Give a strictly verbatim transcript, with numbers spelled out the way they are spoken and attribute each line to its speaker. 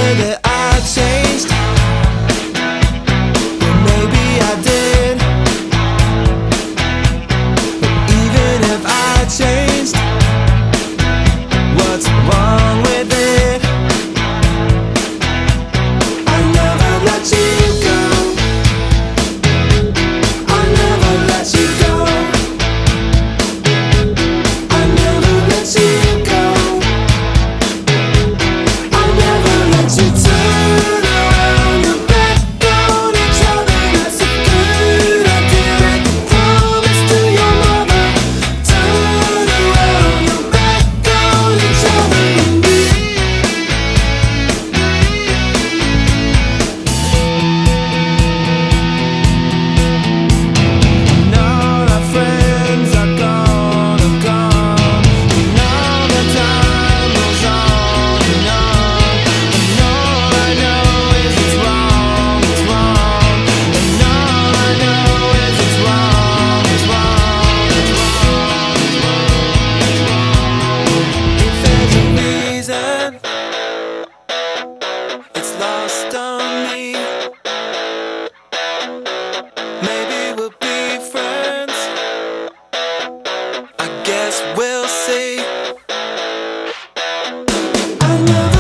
Speaker 1: that I changed. Well, maybe I did. But even if I changed, what's wrong with it? I never let you go. I never let you go. I never let you go. I never let you turn around your back on each other. That's a good idea. Make a promise to your mother. Turn around your back on each other and me. Now our friends are gone and gone. Now the time goes on and on. And all I know is it's wrong, it's wrong. And all I know is it's wrong, it's wrong, it's wrong, it's wrong. If there's a reason, it's lost on me. Maybe we'll be friends. I guess we'll see. I never